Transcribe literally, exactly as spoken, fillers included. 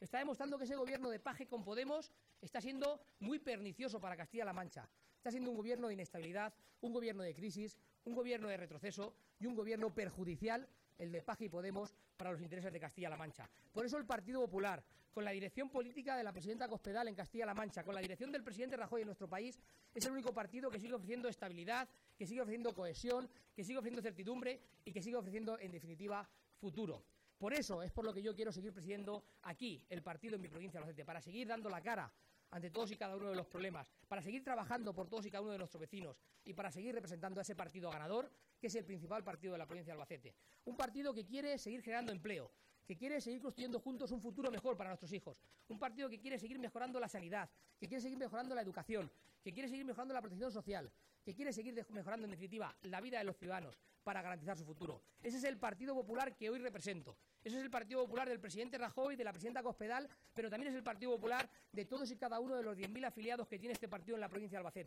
Está demostrando que ese gobierno de paje con Podemos está siendo muy pernicioso para Castilla-La Mancha. Está siendo un gobierno de inestabilidad, un gobierno de crisis, un gobierno de retroceso y un gobierno perjudicial, el de Paje y Podemos, para los intereses de Castilla-La Mancha. Por eso el Partido Popular, con la dirección política de la presidenta Cospedal en Castilla-La Mancha, con la dirección del presidente Rajoy en nuestro país, es el único partido que sigue ofreciendo estabilidad, que sigue ofreciendo cohesión, que sigue ofreciendo certidumbre y que sigue ofreciendo, en definitiva, futuro. Por eso es por lo que yo quiero seguir presidiendo aquí el partido en mi provincia de Albacete, para seguir dando la cara ante todos y cada uno de los problemas, para seguir trabajando por todos y cada uno de nuestros vecinos y para seguir representando a ese partido ganador, que es el principal partido de la provincia de Albacete. Un partido que quiere seguir generando empleo, que quiere seguir construyendo juntos un futuro mejor para nuestros hijos. Un partido que quiere seguir mejorando la sanidad, que quiere seguir mejorando la educación, que quiere seguir mejorando la protección social, que quiere seguir mejorando, en definitiva, la vida de los ciudadanos para garantizar su futuro. Ese es el Partido Popular que hoy represento. Ese es el Partido Popular del presidente Rajoy, de la presidenta Cospedal, pero también es el Partido Popular de todos y cada uno de los diez mil afiliados que tiene este partido en la provincia de Albacete.